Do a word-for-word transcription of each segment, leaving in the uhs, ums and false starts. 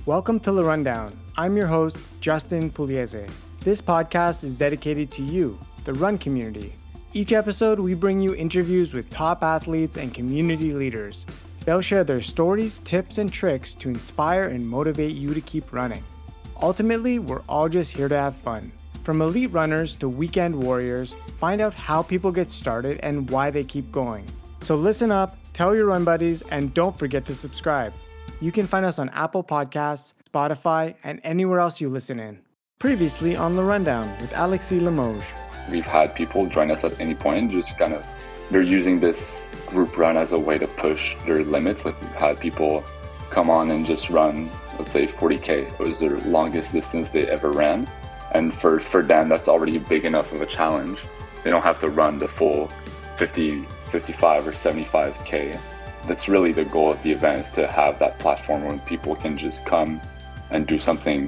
Welcome to The Rundown. I'm your host, Justin Pugliese. This podcast is dedicated to you, the run community. Each episode, we bring you interviews with top athletes and community leaders. They'll share their stories, tips, and tricks to inspire and motivate you to keep running. Ultimately, we're all just here to have fun. From elite runners to weekend warriors, find out how people get started and why they keep going. So listen up, tell your run buddies, and don't forget to subscribe. You can find us on Apple Podcasts, Spotify, and anywhere else you listen in. Previously on The Rundown with Alexis Limoges. We've had people join us at any point, just kind of, they're using this group run as a way to push their limits. Like we've had people come on and just run, let's say forty K. It was their longest distance they ever ran. And for, for them, that's already big enough of a challenge. They don't have to run the full fifty, fifty-five or seventy-five K. That's really the goal of the event, is to have that platform where people can just come and do something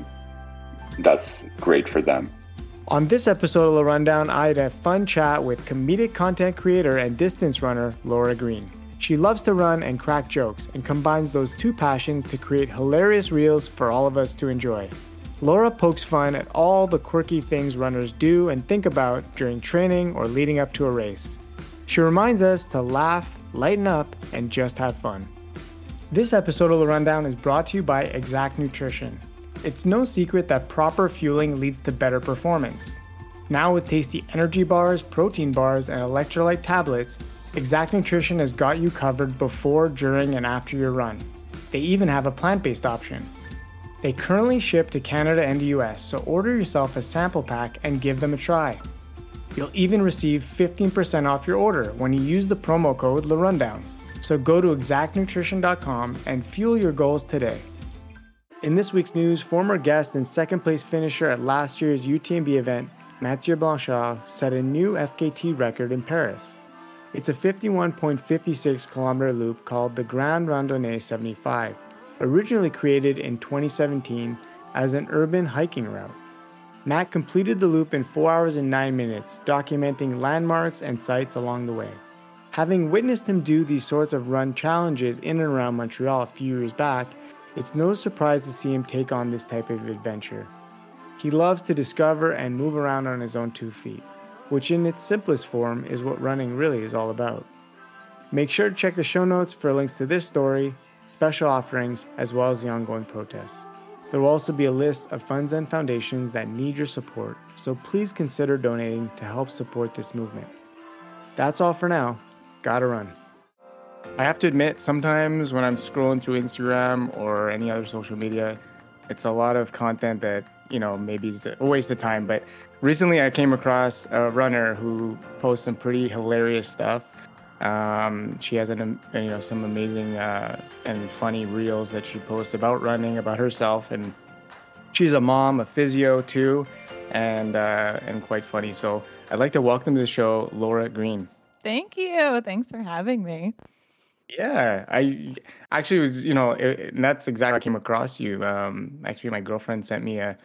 that's great for them. On this episode of The Rundown, I had a fun chat with comedic content creator and distance runner Laura Green. She loves to run and crack jokes and combines those two passions to create hilarious reels for all of us to enjoy. Laura pokes fun at all the quirky things runners do and think about during training or leading up to a race. She reminds us to laugh, lighten up, and just have fun. This episode of The Rundown is brought to you by Exact Nutrition. It's no secret that proper fueling leads to better performance. Now with tasty energy bars, protein bars, and electrolyte tablets, Exact Nutrition has got you covered before, during, and after your run. They even have a plant-based option. They currently ship to Canada and the U S, so order yourself a sample pack and give them a try. You'll even receive fifteen percent off your order when you use the promo code LaRundown. So go to exact nutrition dot com and fuel your goals today. In this week's news, former guest and second place finisher at last year's U T M B event, Mathieu Blanchard, set a new F K T record in Paris. It's a fifty-one point five six kilometer loop called the Grande Randonnée seventy-five, originally created in twenty seventeen as an urban hiking route. Matt completed the loop in four hours and nine minutes, documenting landmarks and sights along the way. Having witnessed him do these sorts of run challenges in and around Montreal a few years back, it's no surprise to see him take on this type of adventure. He loves to discover and move around on his own two feet, which in its simplest form is what running really is all about. Make sure to check the show notes for links to this story, special offerings, as well as the ongoing protests. There will also be a list of funds and foundations that need your support, so please consider donating to help support this movement. That's all for now. Gotta run. I have to admit, sometimes when I'm scrolling through Instagram or any other social media, it's a lot of content that, you know, maybe is a waste of time. But recently I came across a runner who posts some pretty hilarious stuff. Um, she has an, you know, some amazing uh, and funny reels that she posts about running, about herself, and she's a mom, a physio too, and uh, and quite funny. So I'd like to welcome to the show Laura Green. Thank you. Thanks for having me. Yeah, I actually was, you know, it, and that's exactly how I came across you. Um, actually, my girlfriend sent me a,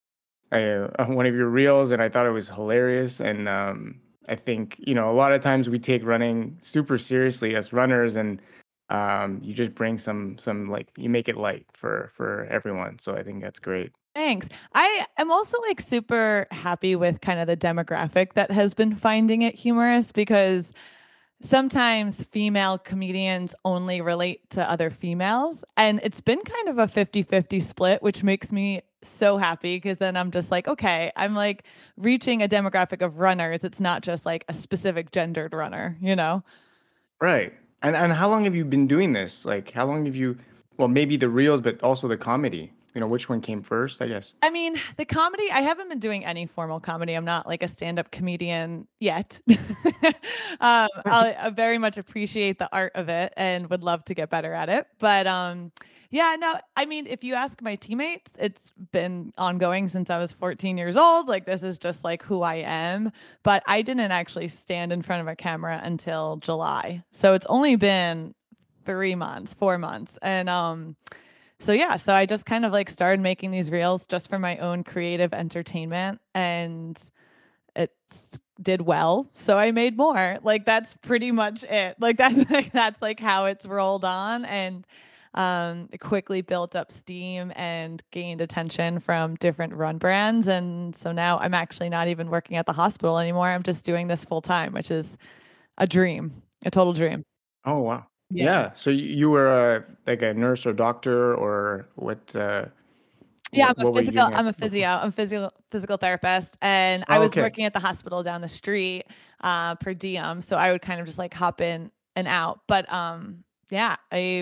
a, a one of your reels, and I thought it was hilarious, and um, I think, you know, a lot of times we take running super seriously as runners, and um, you just bring some, some like, you make it light for, for everyone. So I think that's great. Thanks. I am also like super happy with kind of the demographic that has been finding it humorous, because sometimes female comedians only relate to other females, and it's been kind of a fifty-fifty split, which makes me so happy, because then I'm just like, okay, I'm like reaching a demographic of runners. It's not just like a specific gendered runner, you know? Right. And and how long have you been doing this? Like, how long have you, well, maybe the reels, but also the comedy? You know, which one came first, I guess? I mean, the comedy, I haven't been doing any formal comedy. I'm not like a stand-up comedian yet. um, I'll, I very much appreciate the art of it and would love to get better at it. But um, yeah, no, I mean, if you ask my teammates, it's been ongoing since I was fourteen years old. Like, this is just like who I am. But I didn't actually stand in front of a camera until July. So it's only been three months, four months. And um, so yeah, so I just kind of like started making these reels just for my own creative entertainment, and it did well. So I made more. Like, that's pretty much it. Like, that's like, that's like how it's rolled on. And um, quickly built up steam and gained attention from different run brands. And so now I'm actually not even working at the hospital anymore. I'm just doing this full time, which is a dream, a total dream. Oh, wow. Yeah. Yeah. So you, you were a, like a nurse or doctor or what, uh, Yeah, I'm what, a what were you physical doing I'm at a before? physio. I'm a physical physical therapist, and I Oh, was okay. working at the hospital down the street, uh, per diem, so I would kind of just like hop in and out. But um yeah, I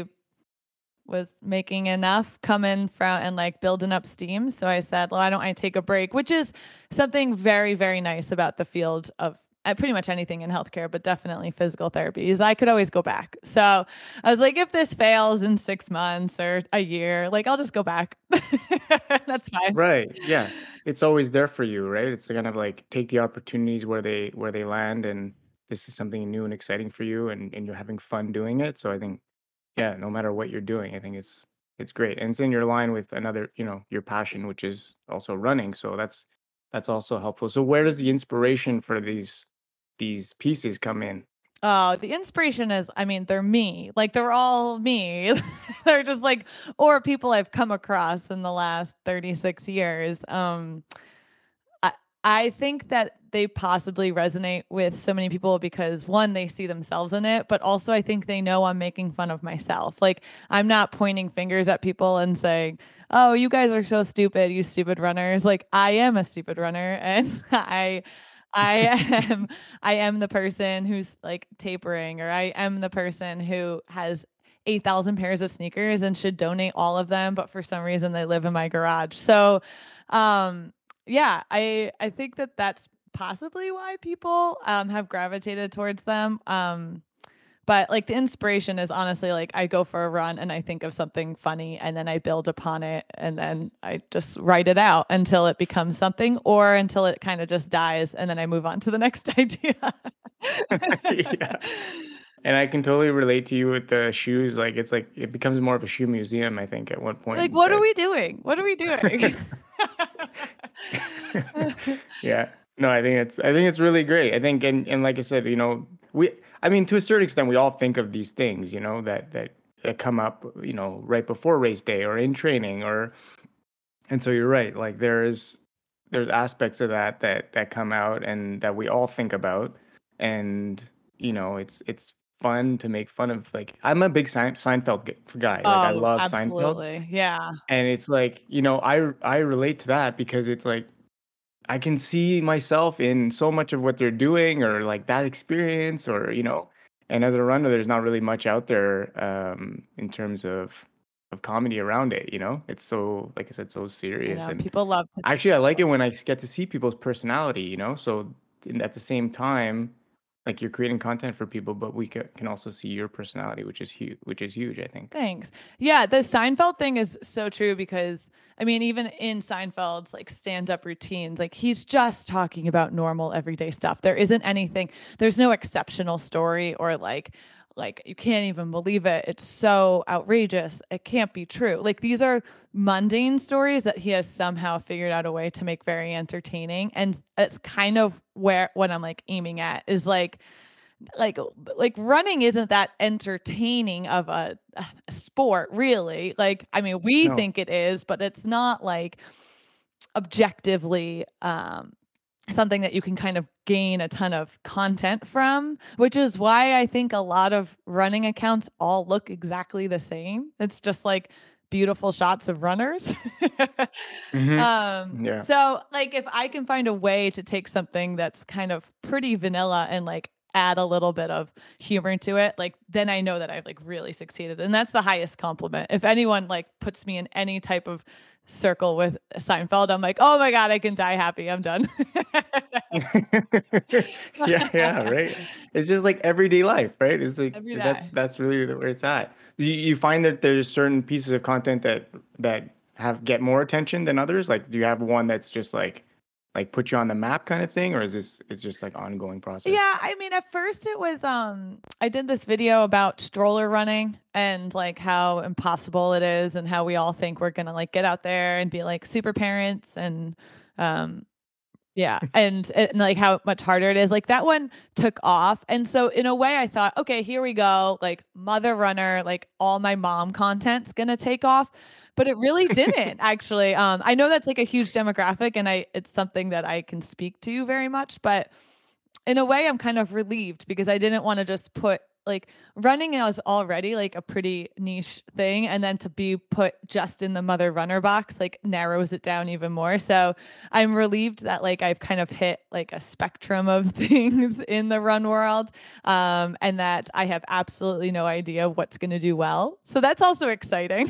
was making enough coming from and like building up steam. So I said, well, why don't I take a break? Which is something very, very nice about the field of uh, pretty much anything in healthcare, but definitely physical therapy is I could always go back. So I was like, if this fails in six months or a year, like I'll just go back. That's fine. Right. Yeah. It's always there for you, right? It's kind of like take the opportunities where they where they land, and this is something new and exciting for you, and, and you're having fun doing it. So I think, yeah, no matter what you're doing, I think it's it's great. And it's in your line with another, you know, your passion, which is also running. So that's that's also helpful. So where does the inspiration for these these pieces come in? Oh, the inspiration is, I mean, they're me. Like they're all me. They're just like, or people I've come across in the last thirty-six years. Um, I I think that they possibly resonate with so many people because one, they see themselves in it, but also I think they know I'm making fun of myself. Like I'm not pointing fingers at people and saying, "Oh, you guys are so stupid, you stupid runners." Like I am a stupid runner and I I am I am the person who's like tapering, or I am the person who has eight thousand pairs of sneakers and should donate all of them, but for some reason they live in my garage. So, um yeah, I I think that that's possibly why people um have gravitated towards them. Um but like the inspiration is honestly like I go for a run and I think of something funny and then I build upon it and then I just write it out until it becomes something or until it kind of just dies and then I move on to the next idea. Yeah. And I can totally relate to you with the shoes. Like it's like it becomes more of a shoe museum, I think, at one Like point. what are But we doing? What are we doing? yeah. No, I think it's I think it's really great. I think and and like I said, you know, we I mean to a certain extent we all think of these things, you know, that that, that come up, you know, right before race day or in training or and so you're right. Like there's there's aspects of that that that come out and that we all think about and you know, it's it's fun to make fun of like I'm a big Sein- Seinfeld g- guy. Like I Oh, love Seinfeld absolutely. Yeah. and it's like, you know, I I relate to that because it's like I can see myself in so much of what they're doing or like that experience or, you know, and as a runner, there's not really much out there um, in terms of of comedy around it, you know? It's so, like I said, so I serious. know And people love to actually, I like it when I get to see people's personality, you know? So in, at the same time, like you're creating content for people, but we ca- can also see your personality, which is huge, which is huge, I think. Thanks. Yeah, the Seinfeld thing is so true because I mean, even in Seinfeld's like stand-up routines, like he's just talking about normal everyday stuff. There isn't anything, there's no exceptional story or like like you can't even believe it. It's so outrageous. It can't be true. Like these are mundane stories that he has somehow figured out a way to make very entertaining. And it's kind of where what I'm like aiming at is like like like running isn't that entertaining of a, a sport really. Like I mean we No. think it is, but it's not like objectively um something that you can kind of gain a ton of content from, which is why I think a lot of running accounts all look exactly the same. It's just like beautiful shots of runners. um Yeah. so like if I can find a way to take something that's kind of pretty vanilla and like add a little bit of humor to it, like then I know that I've like really succeeded. And that's the highest compliment. If anyone like puts me in any type of circle with Seinfeld, I'm like, oh my God, I can die happy. I'm done. Yeah, yeah, right. It's just like everyday life, right? It's like Every that's day. that's really the- where it's at. You you find that there's certain pieces of content that that have get more attention than others? Like, do you have one that's just like like put you on the map kind of thing, or is this it's just like ongoing process? Yeah, I mean, at first it was um I did this video about stroller running and like how impossible it is and how we all think we're gonna like get out there and be like super parents and um Yeah. And, and like how much harder it is. Like that one took off. And so in a way I thought, okay, here we go. Like mother runner, like all my mom content's going to take off. But it really didn't actually. Um, I know that's like a huge demographic and I, it's something that I can speak to very much, but in a way I'm kind of relieved because I didn't want to just put like running is already like a pretty niche thing. And then to be put just in the mother runner box, like narrows it down even more. So I'm relieved that like I've kind of hit like a spectrum of things in the run world. Um, and that I have absolutely no idea what's going to do well. So that's also exciting.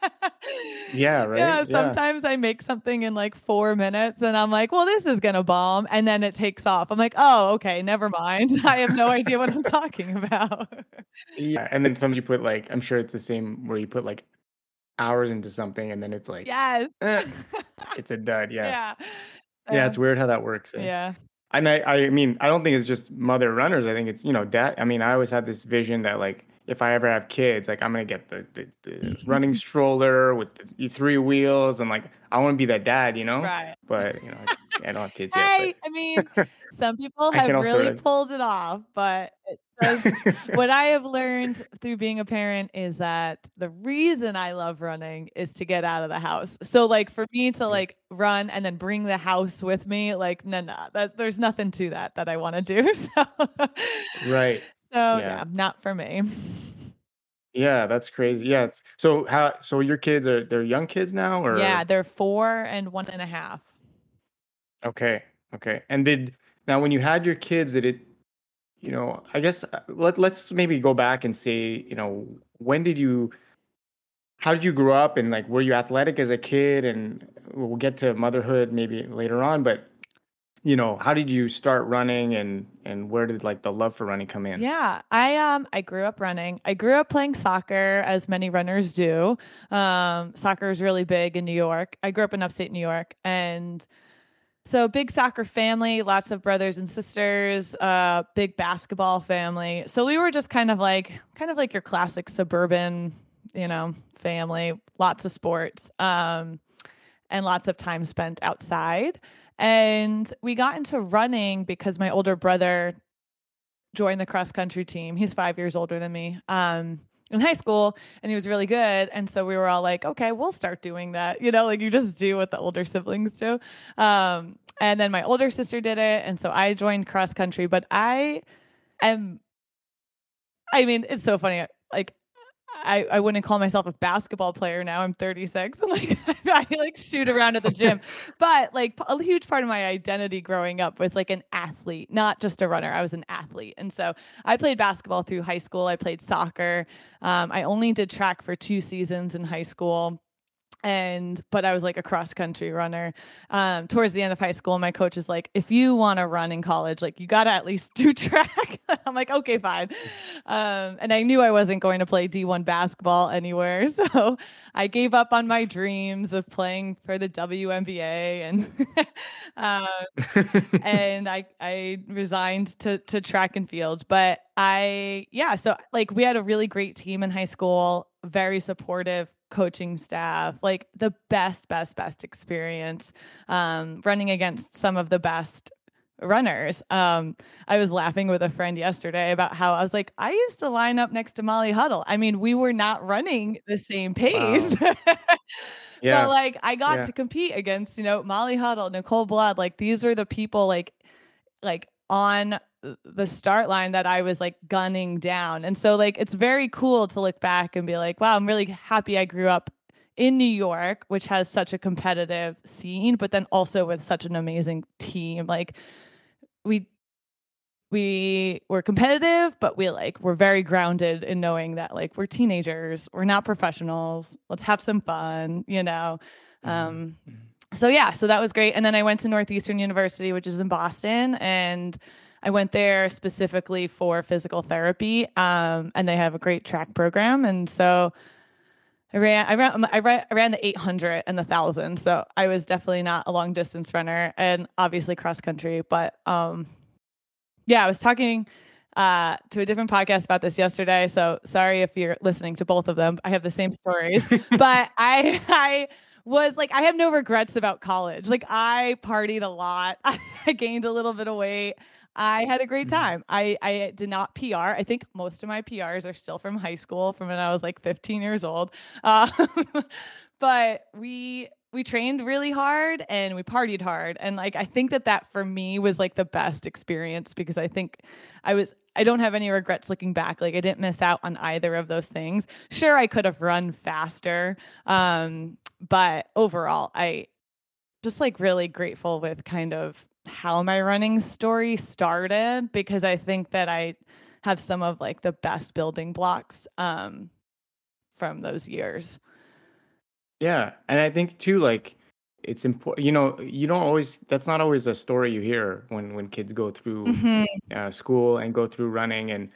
Yeah, right. Yeah, sometimes yeah. I make something in like four minutes and I'm like, well, this is going to bomb. And then it takes off. I'm like, oh, okay, never mind. I have no idea what I'm talking about. Yeah. And then some you put like, I'm sure it's the same where you put like hours into something and then it's like, yes, eh, it's a dud. Yeah. Yeah. Yeah. Um, It's weird how that works. Eh? Yeah. And I, I mean, I don't think it's just mother runners. I think it's, you know, dad. I mean, I always had this vision that like, if I ever have kids, like I'm going to get the, the, the running stroller with the three wheels and like, I want to be that dad, you know? Right. But, you know, I, I don't have kids Hey, yet. I mean, some people I have can also really sort of- pulled it off, but it does, what I have learned through being a parent is that the reason I love running is to get out of the house. So like for me to like run and then bring the house with me, like, no, no, that there's nothing to that that I want to do. So, Right. so Yeah. yeah, not for me. Yeah, that's crazy. Yeah. It's, so how, so your kids are, they're young kids now or? Yeah, they're four and one and a half. Okay. Okay. And did, now when you had your kids, did it, you know, I guess uh, let, let's maybe go back and say, you know, when did you, how did you grow up and like, were you athletic as a kid? And we'll get to motherhood maybe later on, but you know, how did you start running and, and where did like the love for running come in? Yeah, I um I grew up running. I grew up playing soccer as many runners do. Um, soccer is really big in New York. I grew up in upstate New York, and so big soccer family, lots of brothers and sisters, uh, big basketball family. So we were just kind of like kind of like your classic suburban, you know, family, lots of sports, um, and lots of time spent outside. And we got into running because my older brother joined the cross country team. He's five years older than me. Um, in high school, and he was really good. And so we were all like, okay, we'll start doing that. You know, like you just do what the older siblings do. Um, and then my older sister did it. And so I joined cross country, but I am, I mean, it's so funny. Like, I, I wouldn't call myself a basketball player now. I'm thirty-six. I'm like, I like shoot around at the gym. But like a huge part of my identity growing up was like an athlete, not just a runner. I was an athlete. And so I played basketball through high school. I played soccer. Um, I only did track for two seasons in high school. And, but I was like a cross country runner. Um, towards the end of high school, my coach is like, if you want to run in college, like you got to at least do track. I'm like, okay, fine. Um, and I knew I wasn't going to play D one basketball anywhere. So I gave up on my dreams of playing for the W N B A and, um, and I, I resigned to, to track and field, but I, yeah. So like we had a really great team in high school, very supportive coaching staff, like the best, best, best experience, um, running against some of the best runners. Um, I was laughing with a friend yesterday about how I was like, I used to line up next to Molly Huddle. I mean, we were not running the same pace. Wow. Yeah. But like I got yeah. to compete against, you know, Molly Huddle, Nicole Blood, like these were the people like, like on the start line that I was like gunning down. And so like, it's very cool to look back and be like, wow, I'm really happy I grew up in New York, which has such a competitive scene, but then also with such an amazing team. Like we, we were competitive, but we like, we're very grounded in knowing that like, we're teenagers, we're not professionals. Let's have some fun, you know? Um, mm-hmm. So yeah, so that was great. And then I went to Northeastern University, which is in Boston, and I went there specifically for physical therapy, um, and they have a great track program. And so I ran, I ran, I ran, I ran the eight hundred and the thousand. So I was definitely not a long distance runner, and obviously cross country. But um, yeah, I was talking uh, to a different podcast about this yesterday. So sorry if you're listening to both of them. I have the same stories, but I, I was like, I have no regrets about college. Like I partied a lot. I gained a little bit of weight. I had a great time. I, I did not P R. I think most of my P Rs are still from high school, from when I was like fifteen years old. Um, but we we trained really hard and we partied hard. And like, I think that that for me was like the best experience, because I think I was, I don't have any regrets looking back. Like I didn't miss out on either of those things. Sure, I could have run faster. Um, but overall, I just like really grateful with kind of how my running story started, because I think that I have some of like the best building blocks um, from those years. Yeah. And I think too, like it's important, you know, you don't always, that's not always the story you hear when, when kids go through Mm-hmm. uh, school and go through running. And,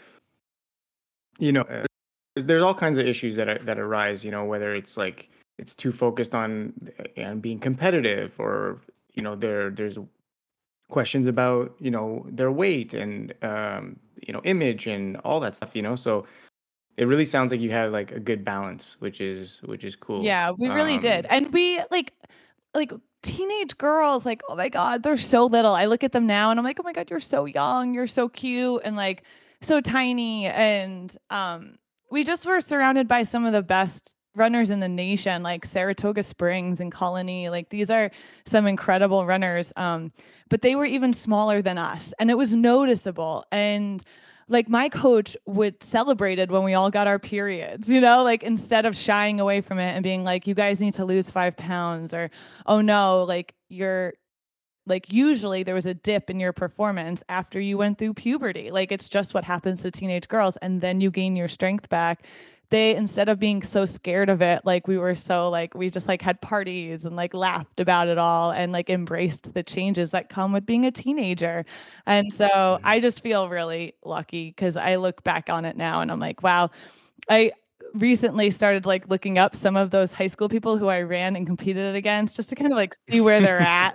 you know, uh, there's all kinds of issues that, are, that arise, you know, whether it's like, it's too focused on, on being competitive, or, you know, there, there's questions about, you know, their weight and, um, you know, image and all that stuff, you know, so it really sounds like you had like a good balance, which is which is cool. Yeah, we really did. Um, And we like like teenage girls, like, oh my God, they're so little. I look at them now and I'm like, oh my God, you're so young, you're so cute and like so tiny. And um we just were surrounded by some of the best runners in the nation, like Saratoga Springs and Colony. Like these are some incredible runners. Um, but they were even smaller than us. And it was noticeable. And like my coach would celebrated when we all got our periods, you know, like instead of shying away from it and being like, you guys need to lose five pounds, or, oh no, like you're like, usually there was a dip in your performance after you went through puberty. Like it's just what happens to teenage girls. And then you gain your strength back. They, instead of being so scared of it, like we were so like, we just like had parties and like laughed about it all and like embraced the changes that come with being a teenager. And so I just feel really lucky, because I look back on it now and I'm like, wow, I recently started like looking up some of those high school people who I ran and competed against, just to kind of like see where they're at.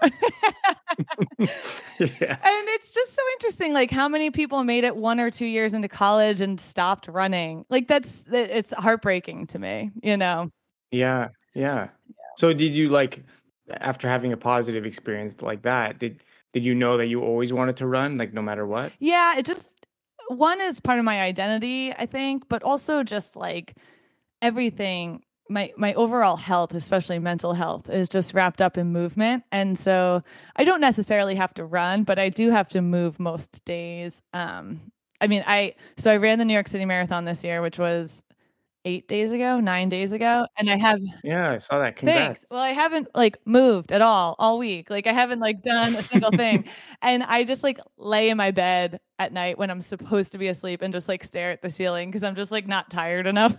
yeah. And it's just so interesting, like how many people made it one or two years into college and stopped running. Like that's, it's heartbreaking to me, you know? Yeah. Yeah. So did you like, after having a positive experience like that, did did you know that you always wanted to run, like no matter what? Yeah, it just, one is part of my identity, I think, but also just like everything, my my overall health, especially mental health, is just wrapped up in movement. And so I don't necessarily have to run, but I do have to move most days. Um, I mean, I so I ran the New York City Marathon this year, which was eight days ago, nine days ago, and I have Yeah, I saw that. Congrats. thanks. Well, I haven't like moved at all all week. Like I haven't like done a single thing. And I just like lay in my bed at night when I'm supposed to be asleep and just like stare at the ceiling, because I'm just like not tired enough.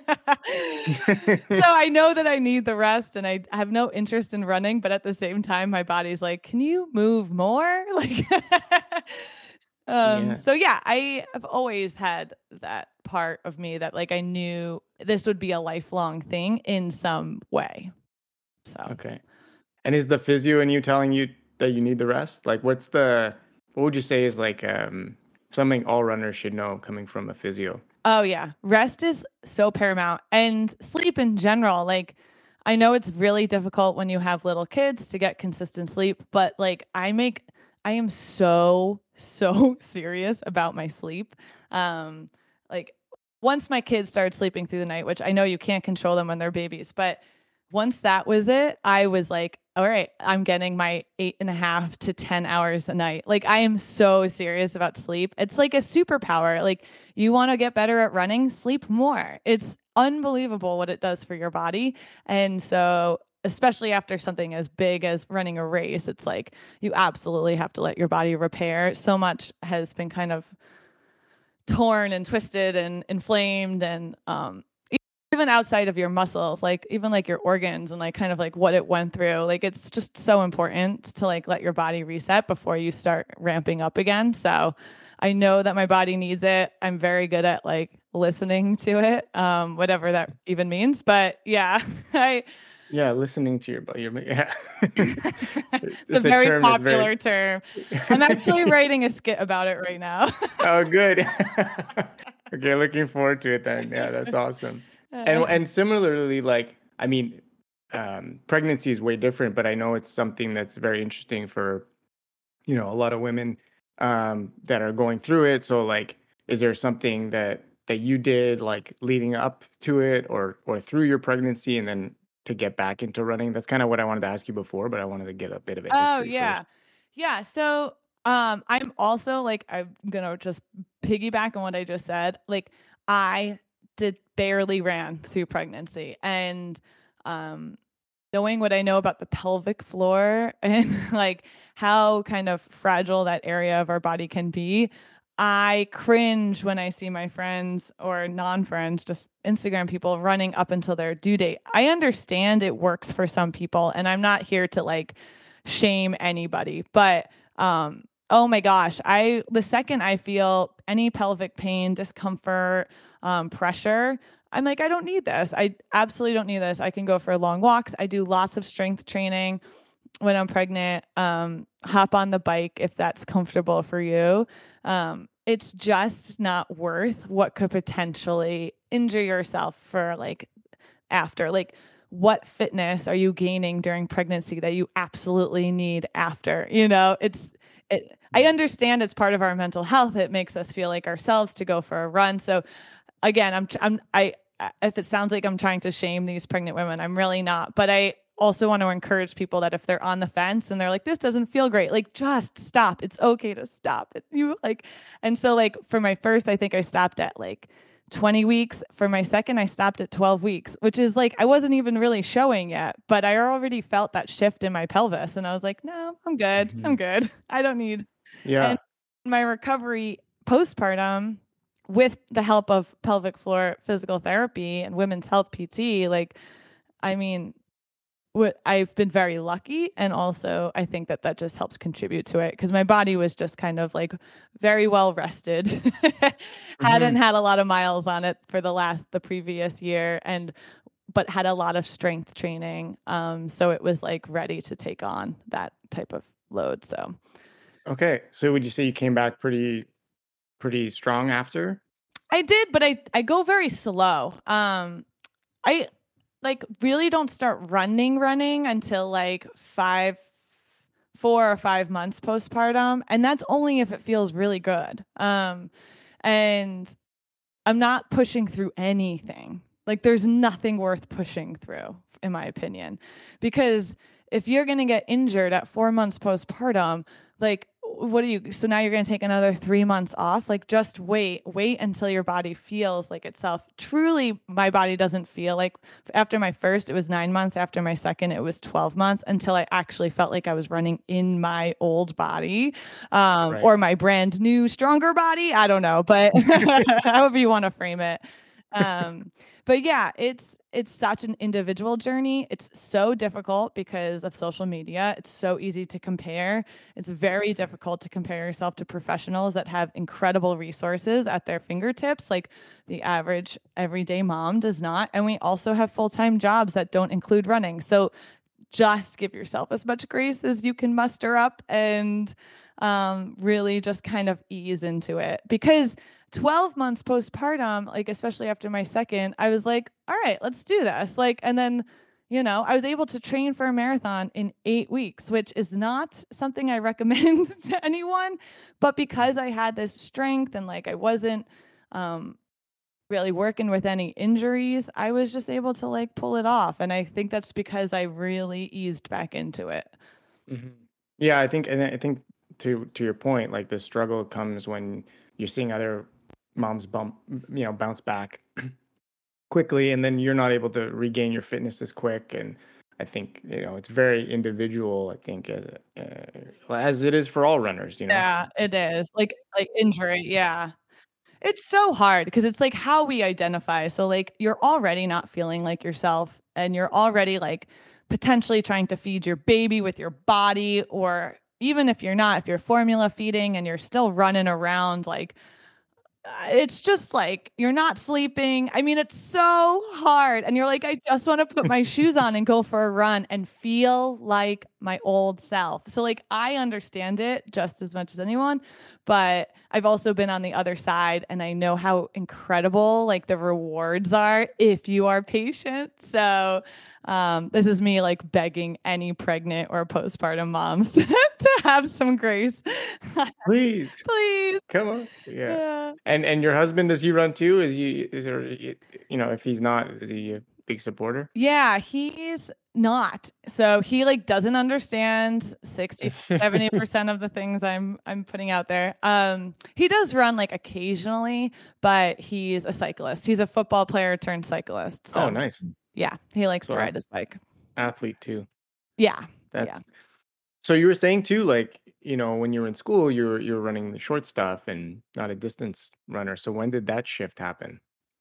So I know that I need the rest, and I have no interest in running, but at the same time my body's like, can you move more? Like Um, Yeah. so yeah, I have always had that part of me that like I knew this would be a lifelong thing in some way. So Okay. And is the physio in you telling you that you need the rest? Like, what's the, what would you say is like um, something all runners should know coming from a physio? oh yeah, rest is so paramount, and sleep in general. Like I know it's really difficult when you have little kids to get consistent sleep, but like I make I am so so serious about my sleep. Um like once my kids started sleeping through the night, which I know you can't control them when they're babies, but once that was it, I was like, all right, I'm getting my eight and a half to ten hours a night. Like I am so serious about sleep. It's like a superpower. Like you want to get better at running, sleep more. It's unbelievable what it does for your body. And so especially after something as big as running a race, it's like you absolutely have to let your body repair. So much has been kind of torn and twisted and inflamed, and um even outside of your muscles, like even like your organs and like kind of like what it went through. Like it's just so important to like let your body reset before you start ramping up again. So I know that my body needs it. I'm very good at like listening to it, um, whatever that even means. But yeah, I Yeah, listening to your body. Your, yeah. it's It's a a very term that's popular very. term. I'm actually writing a skit about it right now. Oh, good. Okay, looking forward to it then. Yeah, that's awesome. And Uh, and similarly, like, I mean, um, pregnancy is way different, but I know it's something that's very interesting for, you know, a lot of women um, that are going through it. So like, is there something that that you did like leading up to it or or through your pregnancy and then to get back into running? That's kind of what I wanted to ask you before, but I wanted to get a bit of a Oh, history first. yeah. Yeah, so, um, I'm also, like I'm gonna just piggyback on what I just said. Like, I did barely ran through pregnancy, and, um, knowing what I know about the pelvic floor and, like, how kind of fragile that area of our body can be, I cringe when I see my friends or non-friends, just Instagram people running up until their due date. I understand it works for some people, and I'm not here to, like, shame anybody, but um oh my gosh, I the second I feel any pelvic pain, discomfort, um pressure, I'm like, I don't need this. I absolutely don't need this. I can go for long walks. I do lots of strength training when I'm pregnant. Um hop on the bike if that's comfortable for you. Um it's just not worth what could potentially injure yourself for, like, after. Like, what fitness are you gaining during pregnancy that you absolutely need after? You know, it's it, I understand it's part of our mental health. It makes us feel like ourselves to go for a run. So again, I'm I'm I if it sounds like I'm trying to shame these pregnant women, I'm really not. But I also want to encourage people that if they're on the fence and they're like, this doesn't feel great, like, just stop. It's okay to stop it. You like, and so, like, for my first, I think I stopped at like twenty weeks. For my second, I stopped at twelve weeks, which is like, I wasn't even really showing yet, but I already felt that shift in my pelvis. And I was like, no, I'm good. Mhm. I'm good. I don't need. Yeah. And my recovery postpartum, with the help of pelvic floor physical therapy and women's health P T, like, I mean, what I've been very lucky. And also I think that that just helps contribute to it because my body was just kind of like very well rested. Hadn't Mhm. had a lot of miles on it for the last, the previous year, and, but had a lot of strength training. Um, so it was like ready to take on that type of load. So Okay. So would you say you came back pretty pretty strong after? I did, but I, I go very slow. Um, I like really don't start running running until like five four or five months postpartum, and that's only if it feels really good. Um and I'm not pushing through anything. Like, there's nothing worth pushing through, in my opinion, because if you're going to get injured at four months postpartum, like, what are you? So now you're going to take another three months off. Like, just wait, wait until your body feels like itself. Truly, my body doesn't feel like, after my first, it was nine months. After my second, it was twelve months until I actually felt like I was running in my old body, um, Right. or my brand new, stronger body. I don't know, but however you want to frame it. Um, but yeah, it's it's such an individual journey. It's so difficult because of social media. It's so easy to compare. It's very difficult to compare yourself to professionals that have incredible resources at their fingertips, like the average everyday mom does not. And we also have full-time jobs that don't include running. So just give yourself as much grace as you can muster up, and um, really just kind of ease into it. Because twelve months postpartum, like, especially after my second, I was like, all right, let's do this. Like, and then, you know, I was able to train for a marathon in eight weeks, which is not something I recommend to anyone. But because I had this strength and, like, I wasn't um, really working with any injuries, I was just able to, like, pull it off. And I think that's because I really eased back into it. Mhm. Yeah, I think, and I think to to your point, like the struggle comes when you're seeing other moms bump, you know, bounce back quickly, and then you're not able to regain your fitness as quick. And I think, you know, it's very individual. I think as uh, as it is for all runners, you know. Yeah, it is. Like like injury, yeah. It's so hard because it's like how we identify. So, like, you're already not feeling like yourself, and you're already, like, potentially trying to feed your baby with your body, or even if you're not, if you're formula feeding and you're still running around, like, uh, it's just like you're not sleeping. I mean, it's so hard. And you're like, I just want to put my shoes on and go for a run and feel like my old self. So like I understand it just as much as anyone, but I've also been on the other side and I know how incredible like the rewards are if you are patient. So um, this is me like begging any pregnant or postpartum moms to have some grace. Please. Please. Come on. Yeah. Yeah. And and your husband, does he run too? Is he is there you know, if he's not, is he a big supporter? Yeah, he's not. So he like doesn't understand sixty, seventy percent of the things I'm I'm putting out there. Um he does run like occasionally, but he's a cyclist. He's a football player turned cyclist. So Oh, nice. yeah, he likes So to ath- ride his bike. Athlete too. Yeah. That's Yeah. So you were saying too, like, you know, when you were in school, you were you were running the short stuff and not a distance runner. So when did that shift happen?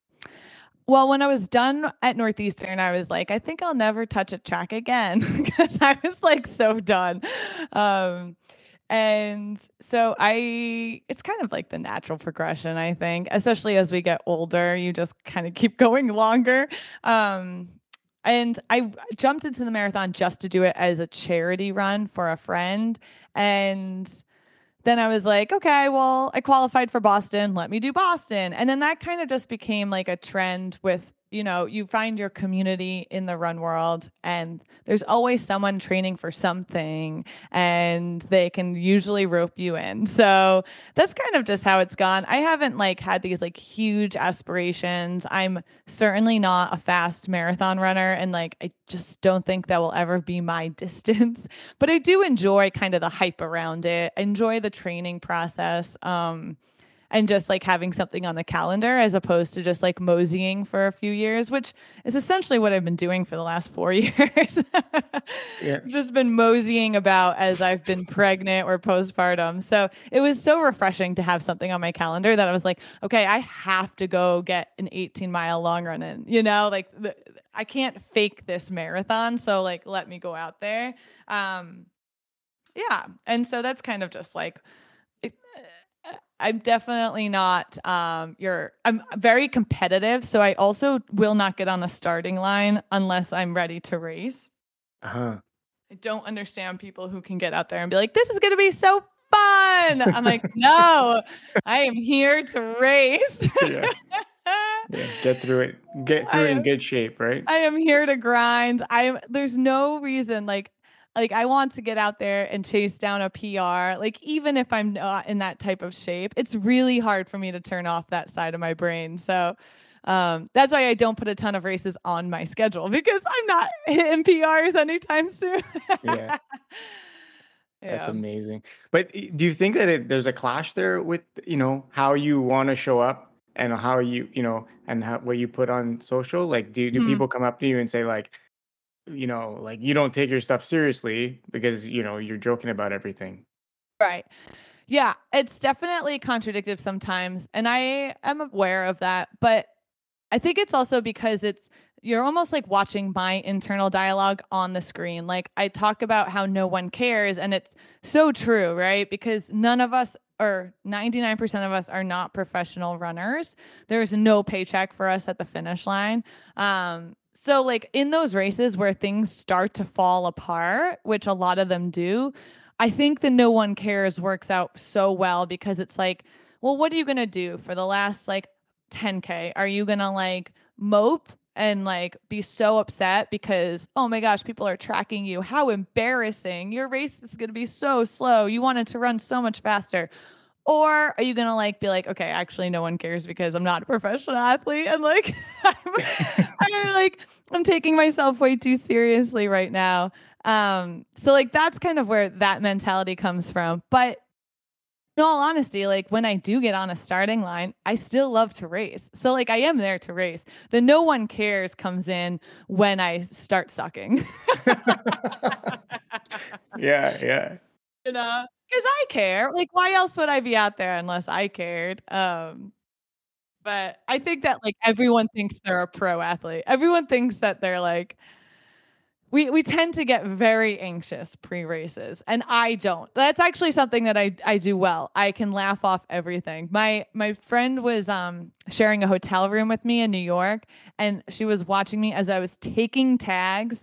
Well, when I was done at Northeastern, I was like, I think I'll never touch a track again because I was like so done. Um, and so I, it's kind of like the natural progression, I think, especially as we get older, you just kind of keep going longer. Um, and I jumped into the marathon just to do it as a charity run for a friend. And then I was like, okay, well, I qualified for Boston. Let me do Boston. And then that kind of just became like a trend with, you know, you find your community in the run world and there's always someone training for something and they can usually rope you in. So that's kind of just how it's gone. I haven't like had these like huge aspirations. I'm certainly not a fast marathon runner and like I just don't think that will ever be my distance. But I do enjoy kind of the hype around it. I enjoy the training process. Um and just like having something on the calendar as opposed to just like moseying for a few years, which is essentially what I've been doing for the last four years. Yeah. I've just been moseying about as I've been pregnant or postpartum. So it was so refreshing to have something on my calendar that I was like, okay, I have to go get an eighteen mile long run in, you know, like the, I can't fake this marathon. So like, let me go out there. Um, yeah. And so that's kind of just like, it, I'm definitely not um you're I'm very competitive, so I also will not get on a starting line unless I'm ready to race. Uh-huh. I don't understand people who can get out there and be like, this is gonna be so fun. I'm like, no, I am here to race. Yeah. Yeah. Get through it. Get through I it in am, good shape, right? I am here to grind. I'm there's no reason like like I want to get out there and chase down a P R. Like even if I'm not in that type of shape, it's really hard for me to turn off that side of my brain. So um, that's why I don't put a ton of races on my schedule because I'm not hitting P Rs anytime soon. Yeah. That's Yeah. amazing. But i- do you think that it, there's a clash there with, you know, how you want to show up and how you, you know, and how, what you put on social? Like, do, do Mhm. people come up to you and say like, you know, like you don't take your stuff seriously because, you know, you're joking about everything? Right. Yeah, it's definitely contradictive sometimes, and I am aware of that, but I think it's also because it's you're almost like watching my internal dialogue on the screen. Like I talk about how no one cares and it's so true, right? Because none of us or ninety-nine percent of us are not professional runners. There's no paycheck for us at the finish line. Um so like in those races where things start to fall apart, which a lot of them do, I think the no one cares works out so well because it's like, well, what are you going to do for the last like ten K? Are you going to like mope and like be so upset because, oh my gosh, people are tracking you? How embarrassing. Your race is going to be so slow. You wanted to run so much faster. Or are you going to like be like, okay, actually no one cares because I'm not a professional athlete and like I'm, I'm like I'm taking myself way too seriously right now. Um so like that's kind of where that mentality comes from. But in all honesty, like when I do get on a starting line, I still love to race. So like I am there to race. The no one cares comes in when I start sucking. Yeah, yeah. You know, because I care. Like, why else would I be out there unless I cared? Um, but I think that like everyone thinks they're a pro athlete. Everyone thinks that they're like we we tend to get very anxious pre-races, and I don't. That's actually something that I I do well. I can laugh off everything. My my friend was um sharing a hotel room with me in New York, and she was watching me as I was taking tags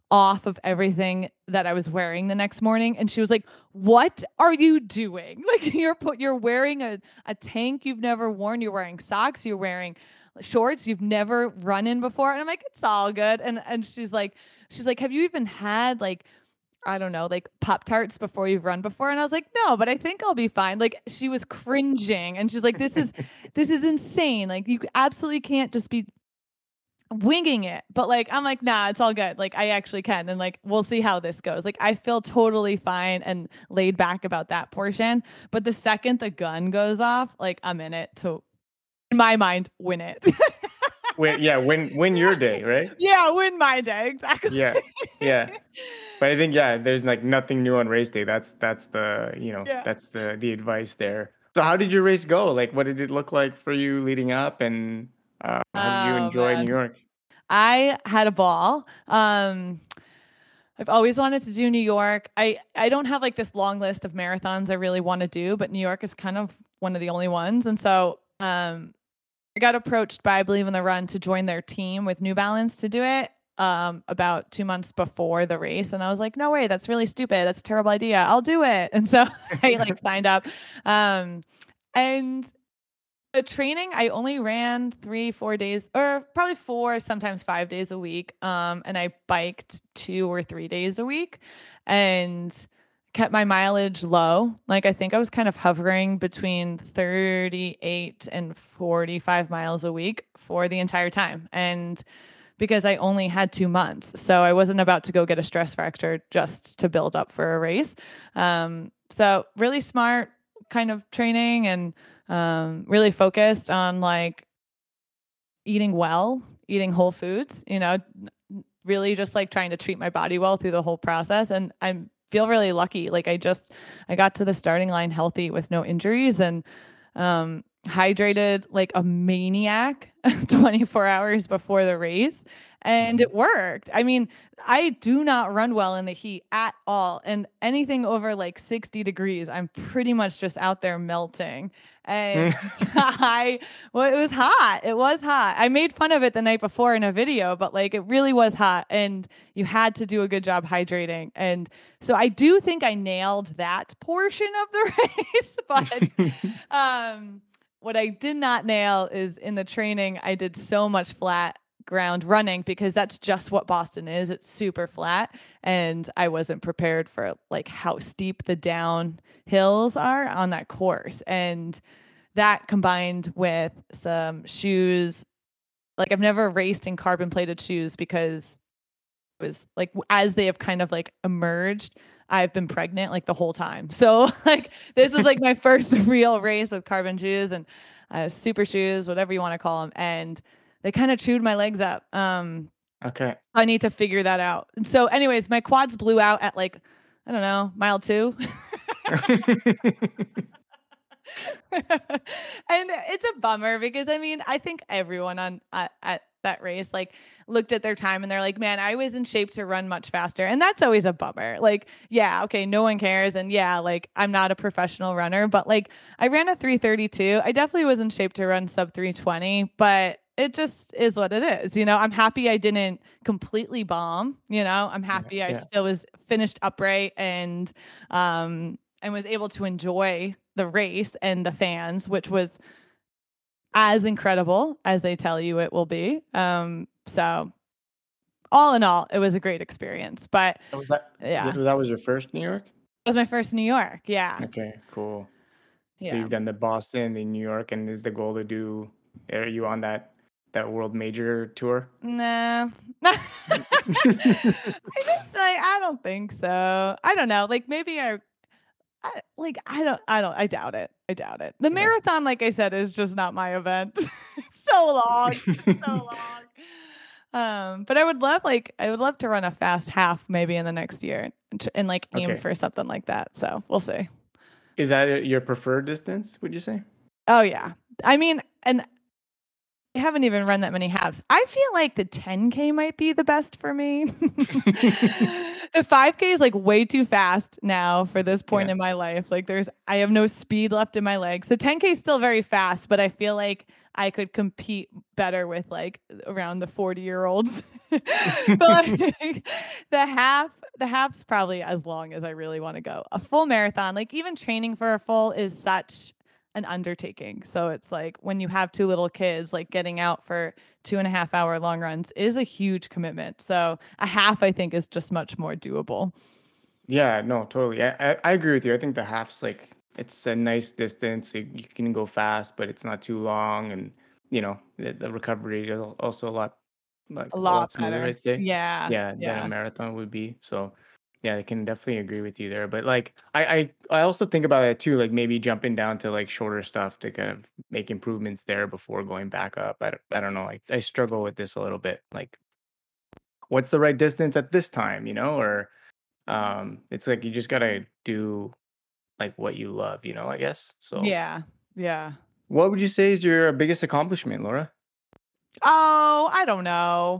off of everything that I was wearing the next morning. And she was like, what are you doing? Like you're put, you're wearing a, a tank you've never worn. You're wearing socks. You're wearing shorts you've never run in before. And I'm like, it's all good. And, and she's like, she's like, have you even had like, I don't know, like Pop-Tarts before you've run before? And I was like, no, but I think I'll be fine. Like she was cringing and she's like, this is, this is insane. Like you absolutely can't just be winging it. But like, I'm like, nah, it's all good. Like I actually can. And like, we'll see how this goes. Like I feel totally fine and laid back about that portion. But the second the gun goes off, like I'm in it to, in my mind, win it. Win, yeah, win win your day, right? Yeah, win my day, exactly. Yeah, yeah. But I think yeah, there's like nothing new on race day. That's that's the you know Yeah. that's the the advice there. So how did your race go? Like, what did it look like for you leading up, and uh, how did you Oh, enjoy man. New York? I had a ball. Um, I've always wanted to do New York. I I don't have like this long list of marathons I really want to do, but New York is kind of one of the only ones. And so um, I got approached by Believe in the Run to join their team with New Balance to do it um, about two months before the race. And I was like, no way, that's really stupid. That's a terrible idea. I'll do it. And so I like signed up. Um, and the training, I only ran three, four days, or probably four, sometimes five days a week. Um, and I biked two or three days a week and kept my mileage low. Like I think I was kind of hovering between thirty-eight and forty-five miles a week for the entire time. And because I only had two months, so I wasn't about to go get a stress fracture just to build up for a race. Um, so really smart kind of training and um, really focused on like eating well, eating whole foods, you know, really just like trying to treat my body well through the whole process. And I feel really lucky. Like I just, I got to the starting line healthy with no injuries and um, hydrated like a maniac twenty-four hours before the race. And it worked. I mean, I do not run well in the heat at all. And anything over like sixty degrees, I'm pretty much just out there melting. And I, well, it was hot. It was hot. I made fun of it the night before in a video, but like it really was hot and you had to do a good job hydrating. And so I do think I nailed that portion of the race, but um, what I did not nail is in the training, I did so much flat ground running because that's just what Boston is. It's super flat. And I wasn't prepared for like how steep the down hills are on that course. And that combined with some shoes, like I've never raced in carbon plated shoes because it was like, as they have kind of like emerged, I've been pregnant like the whole time. So like, this was like my first real race with carbon shoes and uh, super shoes, whatever you want to call them. And they kind of chewed my legs up. Um, okay. I need to figure that out. And so anyways, my quads blew out at like, I don't know, mile two. And it's a bummer because I mean, I think everyone on uh, at that race like looked at their time and they're like, man, I was in shape to run much faster. And that's always a bummer. Like, yeah, okay, no one cares. And yeah, like I'm not a professional runner, but like I ran a three thirty-two. I definitely was in shape to run sub three twenty, but it just is what it is. You know, I'm happy I didn't completely bomb, you know, I'm happy yeah, I yeah. still was finished upright and, um, and was able to enjoy the race and the fans, which was as incredible as they tell you it will be. Um, so all in all, it was a great experience, but was that, yeah, that was your first New York? it was my first New York. Yeah. Okay, cool. Yeah. So you've done the Boston, the New York, and is the goal to do, are you on that that world major tour? Nah. I just like I don't think so. I don't know. Like maybe I, I like I don't I don't I doubt it. I doubt it. The Yeah. marathon, like I said, is just not my event. It's so long. It's so long. Um, but I would love like I would love to run a fast half maybe in the next year and, tr- and like aim Okay. for something like that. So we'll see. Is that your preferred distance, would you say? Oh yeah. I mean, and I haven't even run that many halves. I feel like the ten K might be the best for me. The five K is like way too fast now for this point Yeah. in my life. Like there's, I have no speed left in my legs. The ten K is still very fast, but I feel like I could compete better with like around the forty year olds. But like, the half, the half's probably as long as I really want to go. A full marathon, like even training for a full is such an undertaking. So it's like when you have two little kids, like getting out for two and a half hour long runs is a huge commitment. So a half, I think, is just much more doable. Yeah, no, totally. I, I, I agree with you. I think the half's like it's a nice distance. You, you can go fast, but it's not too long, and you know the, the recovery is al- also a lot like A a lot lot smoother, better. I'd say. Yeah. Yeah, than a Yeah. marathon would be. So yeah, I can definitely agree with you there. But like I I, I also think about it too, like maybe jumping down to like shorter stuff to kind of make improvements there before going back up. I, don't- I don't know. I, I struggle with this a little bit. Like what's the right distance at this time, you know, or um it's like you just gotta do like what you love, you know, I guess. So Yeah. Yeah. what would you say is your biggest accomplishment, Laura? Oh, I don't know.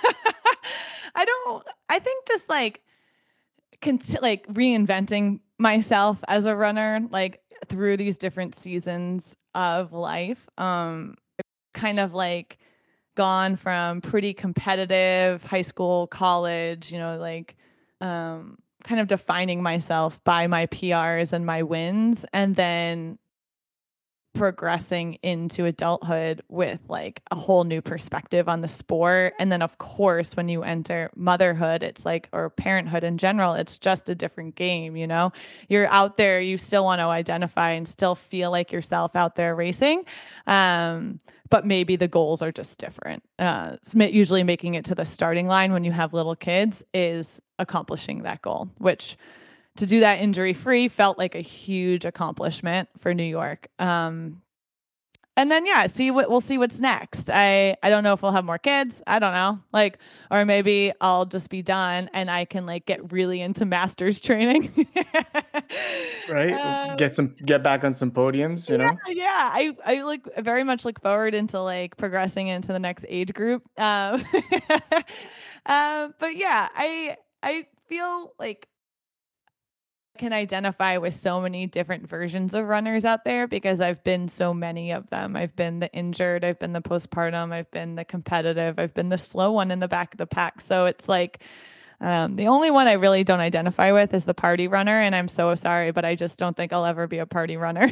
I don't, I think just like, cont- like reinventing myself as a runner, like through these different seasons of life. Um, kind of like gone from pretty competitive high school, college, you know, like um, kind of defining myself by my P Rs and my wins, and then progressing into adulthood with like a whole new perspective on the sport. And then of course when you enter motherhood, it's like, or parenthood in general, it's just a different game. You know, you're out there, you still want to identify and still feel like yourself out there racing, um but maybe the goals are just different. Uh usually making it to the starting line when you have little kids is accomplishing that goal, which to do that injury free felt like a huge accomplishment for New York. Um, and then yeah, see what we'll see what's next. I I don't know if we'll have more kids. I don't know. Like, or maybe I'll just be done and I can like get really into masters training. Right? um, Get some get back on some podiums, you know? yeah, yeah. I I like very much look forward into like progressing into the next age group. Um, um, but yeah, I I feel like can identify with so many different versions of runners out there because I've been so many of them. I've been the injured, I've been the postpartum, I've been the competitive, I've been the slow one in the back of the pack. So it's like um, the only one I really don't identify with is the party runner. And I'm so sorry, but I just don't think I'll ever be a party runner.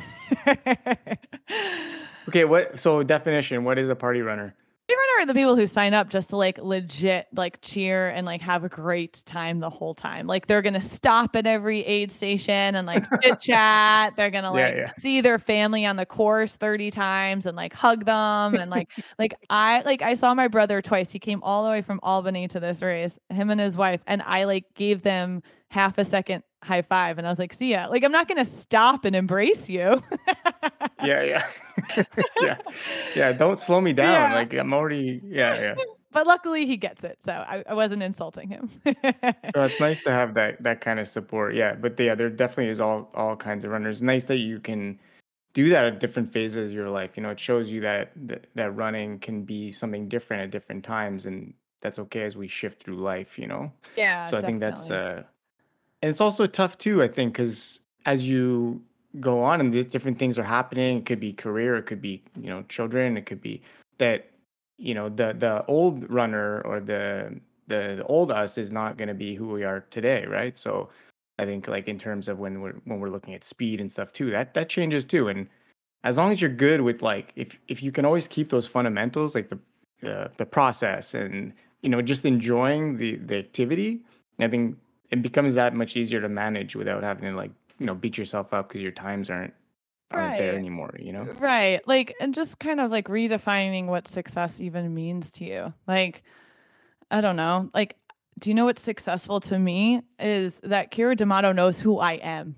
Okay, what so definition, what is a party runner? Party runner are the people who sign up just to like legit like cheer and like have a great time the whole time. Like they're gonna stop at every aid station and like chit chat. They're gonna Yeah, like yeah. see their family on the course thirty times and like hug them and like like I like I saw my brother twice. He came all the way from Albany to this race, him and his wife, and I like gave them half a second high five and I was like, see ya. Like I'm not gonna stop and embrace you. Yeah, yeah. Yeah. Yeah, don't slow me down. Yeah. Like I'm already yeah, yeah. But luckily he gets it, so I, I wasn't insulting him. So it's nice to have that that kind of support. Yeah, but yeah, there definitely is all all kinds of runners. Nice that you can do that at different phases of your life. You know, it shows you that that, that running can be something different at different times, and that's okay as we shift through life. You know, Yeah, so I think that's definitely. uh, and it's also tough too. I think because as you go on and the different things are happening, it could be career, it could be you know children, it could be that you know the the old runner or the the, the old us is not going to be who we are today, right? So I think like in terms of when we're when we're looking at speed and stuff too, that that changes too. And as long as you're good with like if if you can always keep those fundamentals like the the, the process and you know just enjoying the the activity, I think it becomes that much easier to manage without having to like you know beat yourself up because your times aren't aren't there Right. anymore, you know. Right. Like, and just kind of like redefining what success even means to you. Like, I don't know. Like, do you know what's successful to me is that Kira D'Amato knows who I am.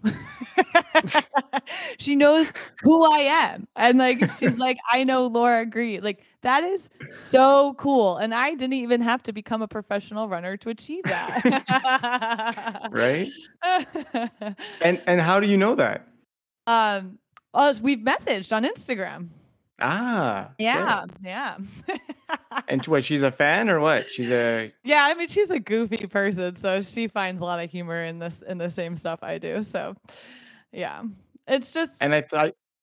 She knows who I am. And like, she's like, I know Laura Green. Like, that is so cool. And I didn't even have to become a professional runner to achieve that. Right. and and how do you know that? um, us, we've messaged on Instagram. Ah, Yeah, okay. yeah. And what, she's a fan or what? She's a Yeah, I mean, she's a goofy person, so she finds a lot of humor in this in the same stuff I do. So, yeah. It's just and I thought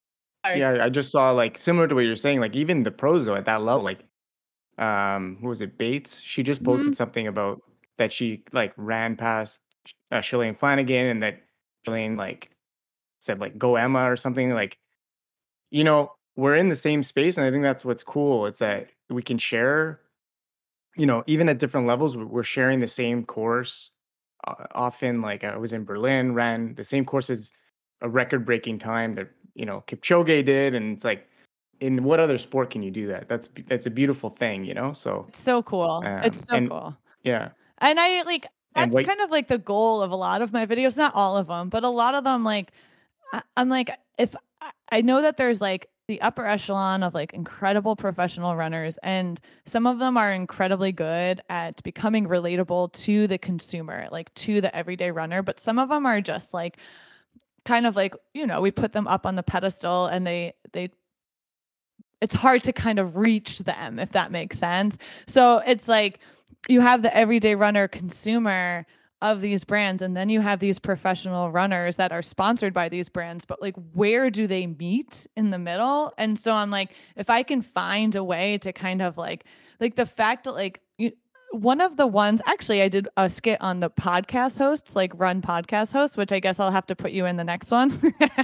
Sorry. Yeah, I just saw like similar to what you're saying, like even the pros though at that level, like um, who was it, Bates? She just Mhm. posted something about that she like ran past uh, Shalane Flanagan and that Shalane like said like go Emma or something like, you know, we're in the same space and I think that's what's cool. It's that we can share, you know, even at different levels, we- we're sharing the same course. Uh, often, like I was in Berlin, ran the same course as a record-breaking time that you know Kipchoge did, and it's like, in what other sport can you do that? That's b- that's a beautiful thing, you know. So, It's so cool. um, It's so and cool. yeah, And I like and that's what? kind of like the goal of a lot of my videos, not all of them, but a lot of them like I, I'm like if I, I know that there's like the upper echelon of like incredible professional runners and some of them are incredibly good at becoming relatable to the consumer, like to the everyday runner, but some of them are just like kind of like, you know, we put them up on the pedestal and they they it's hard to kind of reach them if that makes sense. So it's like you have the everyday runner consumer of these brands and then you have these professional runners that are sponsored by these brands, but like where do they meet in the middle? And so I'm like if I can find a way to kind of like like the fact that like you, one of the ones actually I did a skit on the podcast hosts, like run podcast hosts, which I guess I'll have to put you in the next one.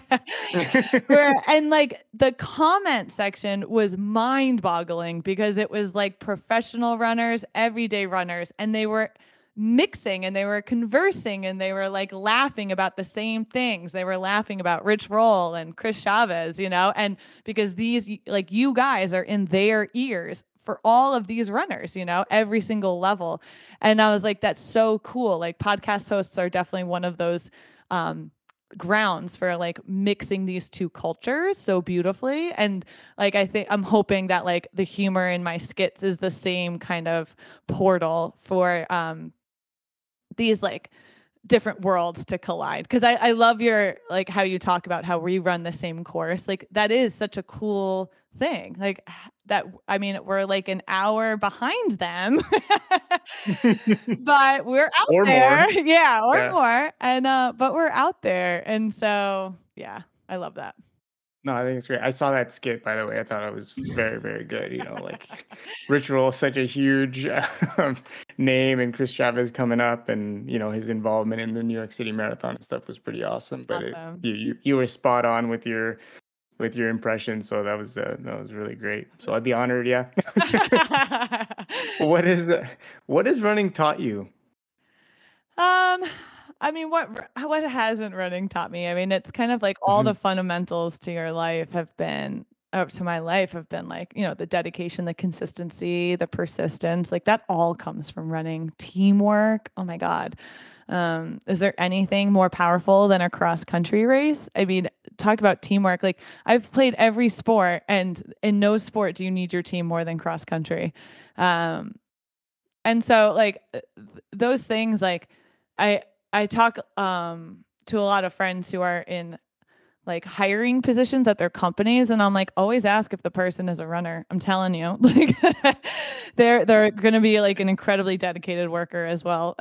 Where and like the comment section was mind-boggling because it was like professional runners, everyday runners, and they were mixing and they were conversing and they were like laughing about the same things. They were laughing about Rich Roll and Chris Chavez, you know, and because these like you guys are in their ears for all of these runners, you know, every single level. And I was like, that's so cool. Like podcast hosts are definitely one of those um grounds for like mixing these two cultures so beautifully. And like I think I'm hoping that like the humor in my skits is the same kind of portal for um these like different worlds to collide, because I, I love your like how you talk about how we run the same course. Like that is such a cool thing, like that. I mean, we're like an hour behind them but we're out or more. there. Yeah, or Yeah. more. And uh but we're out there. And so, yeah, I love that. No, I think it's great. I saw that skit, by the way. I thought it was very, very good. You know, like Rich Roll is such a huge um, name, and Chris Chavez coming up, and you know his involvement in the New York City Marathon and stuff was pretty awesome. But it, Awesome. you, you you were spot on with your with your impression, so that was uh, that was really great. So I'd be honored. Yeah. what is uh, what has running taught you? Um, I mean, what r- what hasn't running taught me? I mean, it's kind of like all Hmm. the fundamentals to your life have been up to my life have been like, you know, the dedication, the consistency, the persistence, like that all comes from running. Teamwork. Oh my God. Um, is there anything more powerful than a cross country race? I mean, talk about teamwork. Like I've played every sport and in no sport do you need your team more than cross country. Um, and so like th- those things like I I talk um to a lot of friends who are in like hiring positions at their companies and I'm like always ask if the person is a runner. I'm telling you. Like they're they're going to be like an incredibly dedicated worker as well.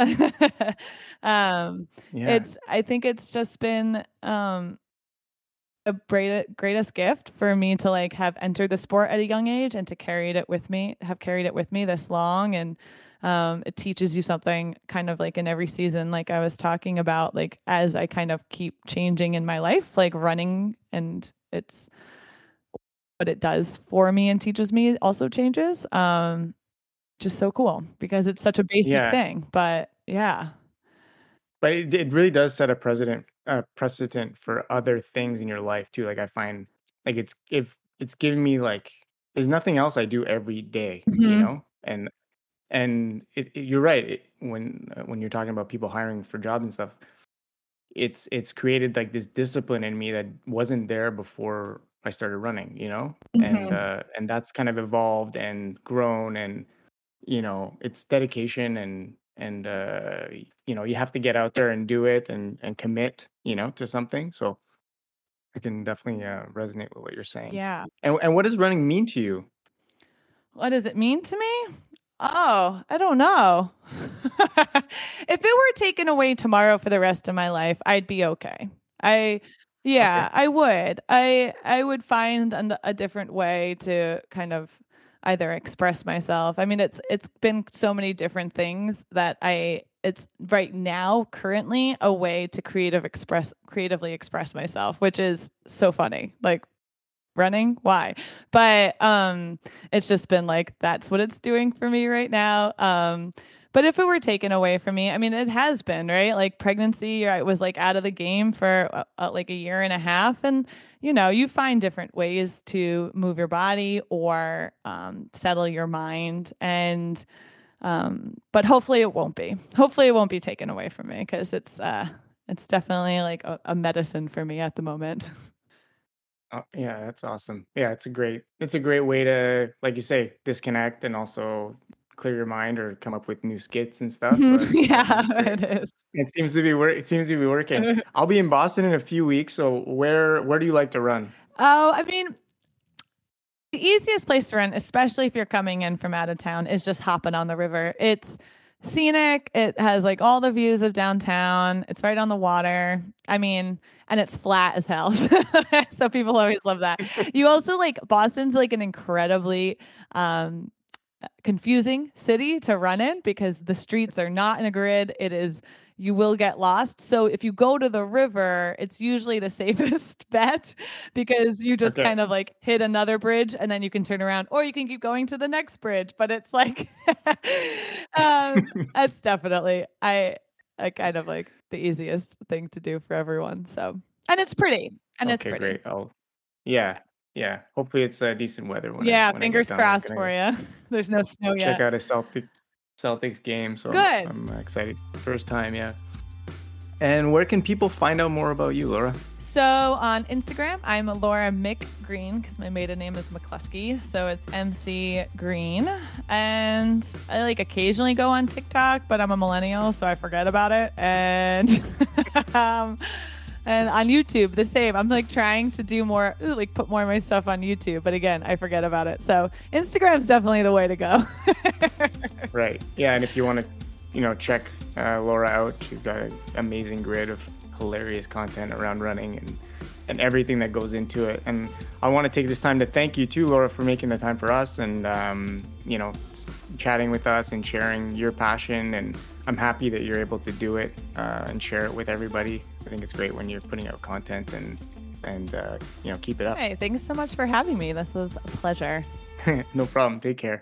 um Yeah. it's I think it's just been um a great greatest gift for me to like have entered the sport at a young age and to carry it with me, have carried it with me this long. And um, it teaches you something kind of like in every season, like I was talking about, like as I kind of keep changing in my life, like running and it's what it does for me and teaches me also changes. Um, just so cool because it's such a basic Yeah. thing. But yeah. But it, it really does set a precedent uh, precedent for other things in your life too. Like I find like it's if it's giving me like there's nothing else I do every day, you Mhm. know? And and it, it- you're right. It, when uh, when you're talking about people hiring for jobs and stuff, it's it's created like this discipline in me that wasn't there before I started running, you know? And Mhm. uh and that's kind of evolved and grown and you know, it's dedication and and uh y- you know, you have to get out there and do it and and commit, you know, to something. So I can definitely uh, resonate with what you're saying. Yeah. And and what does running mean to you? What does it mean to me? Oh, I don't know. If it were taken away tomorrow for the rest of my life, I'd be okay. I Yeah, Okay. I would. I I would find an, a different way to kind of either express myself. I mean, it's it's been so many different things that I it's right now currently a way to creative express creatively express myself, which is so funny. Like running, why? But um it's just been like that's what it's doing for me right now. Um but if it were taken away from me, I mean it has been, right? Like pregnancy, I was like out of the game for uh, uh, like a year and a half, and you know, you find different ways to move your body or um settle your mind, and um but hopefully it won't be. Hopefully it won't be taken away from me because it's uh it's definitely like a, a medicine for me at the moment. Oh, yeah, that's awesome. Yeah, it's a great it's a great way to, like you say, disconnect and also clear your mind or come up with new skits and stuff. So that's, I think Yeah, it's great. it is. It seems to be work. It seems to be working. I'll be in Boston in a few weeks. So where where do you like to run? Oh, I mean, the easiest place to run, especially if you're coming in from out of town, is just hopping on the river. It's scenic. It has like all the views of downtown. It's right on the water. I mean, and it's flat as hell. So people always love that. You also like Boston's like an incredibly um confusing city to run in because the streets are not in a grid. It is, you will get lost. So if you go to the river, it's usually the safest bet because you just Okay. kind of like hit another bridge and then you can turn around or you can keep going to the next bridge. But it's like, um, that's definitely, I, I kind of like the easiest thing to do for everyone. So, and it's pretty and it's Okay, pretty. great. I'll yeah, yeah. Hopefully it's uh, decent weather when I Yeah. when I get Fingers down there. I'm crossed gonna for go you. There's no snow check yet. out a Celtics Celtics game. So I'm Good. I'm excited. First time, yeah. And where can people find out more about you, Laura? So on Instagram, I'm Laura Mick Green because my maiden name is McCluskey. So it's M C Green. And I like occasionally go on TikTok, but I'm a millennial, so I forget about it. And um, and on YouTube, the same. I'm like trying to do more, ooh, like put more of my stuff on YouTube, but again, I forget about it. So Instagram's definitely the way to go. Right. Yeah, and if you want to, you know, check uh, Laura out, she's got an amazing grid of hilarious content around running and and everything that goes into it. And I want to take this time to thank you too, Laura, for making the time for us and um, you know, chatting with us and sharing your passion. And I'm happy that you're able to do it uh, and share it with everybody. I think it's great when you're putting out content and and uh, you know, keep it up. Hey, thanks so much for having me. This was a pleasure. No problem. Take care.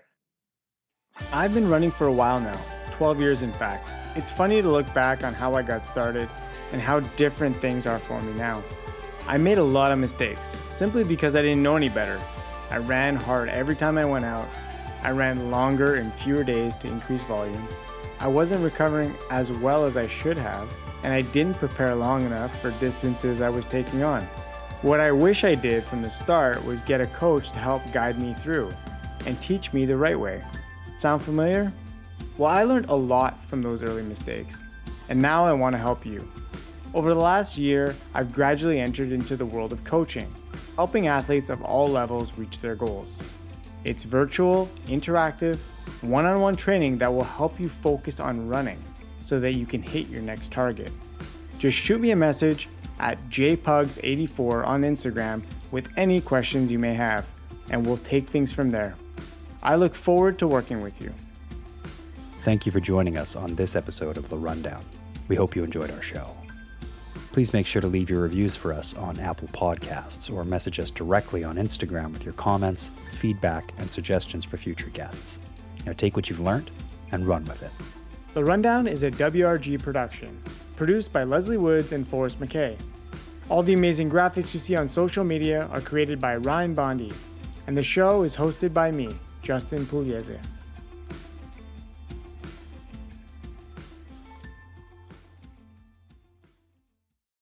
I've been running for a while now, twelve years in fact. It's funny to look back on how I got started and how different things are for me now. I made a lot of mistakes simply because I didn't know any better. I ran hard every time I went out. I ran longer and fewer days to increase volume. I wasn't recovering as well as I should have, and I didn't prepare long enough for distances I was taking on. What I wish I did from the start was get a coach to help guide me through and teach me the right way. Sound familiar? Well, I learned a lot from those early mistakes, and now I want to help you. Over the last year, I've gradually entered into the world of coaching, helping athletes of all levels reach their goals. It's virtual, interactive, one-on-one training that will help you focus on running so that you can hit your next target. Just shoot me a message at j pugs eighty-four on Instagram with any questions you may have, and we'll take things from there. I look forward to working with you. Thank you for joining us on this episode of The Rundown. We hope you enjoyed our show. Please make sure to leave your reviews for us on Apple Podcasts or message us directly on Instagram with your comments, feedback, and suggestions for future guests. Now take what you've learned and run with it. The Rundown is a W R G production, produced by Leslie Woods and Forrest McKay. All the amazing graphics you see on social media are created by Ryan Bondi, and the show is hosted by me, Justin Pugliese.